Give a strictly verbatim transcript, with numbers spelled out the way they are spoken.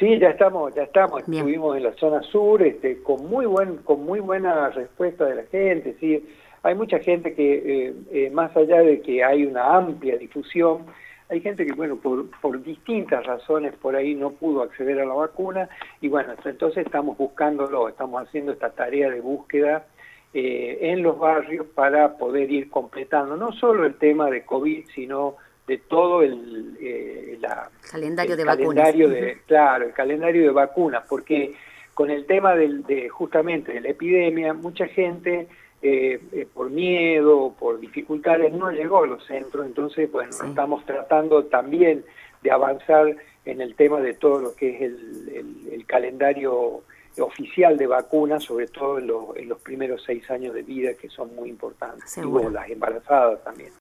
Sí, ya estamos, ya estamos. Bien. Estuvimos en la zona sur, este, con muy buen, con muy buena respuesta de la gente. Sí, hay mucha gente que, eh, eh, más allá de que hay una amplia difusión, hay gente que, bueno, por, por distintas razones por ahí no pudo acceder a la vacuna y bueno, entonces estamos buscándolo, estamos haciendo esta tarea de búsqueda eh, en los barrios para poder ir completando no solo el tema de COVID, sino de todo el, eh, la, Calendario el de vacunas. calendario Ujú. de, claro, el calendario de vacunas, porque con el tema del, de justamente de la epidemia, mucha gente eh, eh, por miedo, por dificultades, no llegó a los centros, entonces, bueno, Sí. estamos tratando también de avanzar en el tema de todo lo que es el, el, el calendario oficial de vacunas, sobre todo en, lo, en los primeros seis años de vida, que son muy importantes, y Seguro. bueno, las embarazadas también.